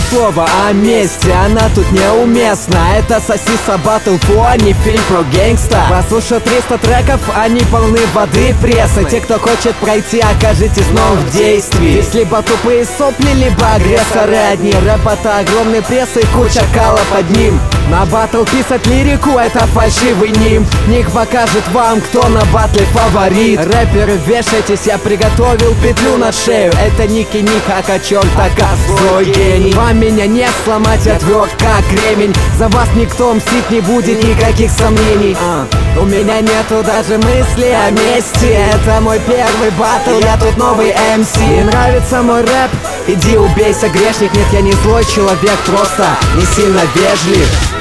слово о мести, она тут неуместна. Это Сосиса Батл По, не фильм про гэнгста. Послушав 300 треков, они полны воды пресса. Те, кто хочет пройти, окажитесь снова в действии. Здесь либо тупые сопли, либо агрессоры одни. Рэп — это огромный пресс и куча кала под ним. На батл писать лирику — это фальшивый нимб. Ник покажет вам, кто на батле фаворит. Рэперы, вешайтесь, я приготовил петлю на шею. Это Ник и Ник, ака черт-ака злой гений. Вам меня не сломать, я тверд как кремень. За вас никто мстить не будет, никаких сомнений. У меня нету даже мысли о мести. Это мой первый батл, я тут новый МС. Не нравится мой рэп? Иди убейся, грешник. Нет, я не злой человек, просто не сильно вежлив.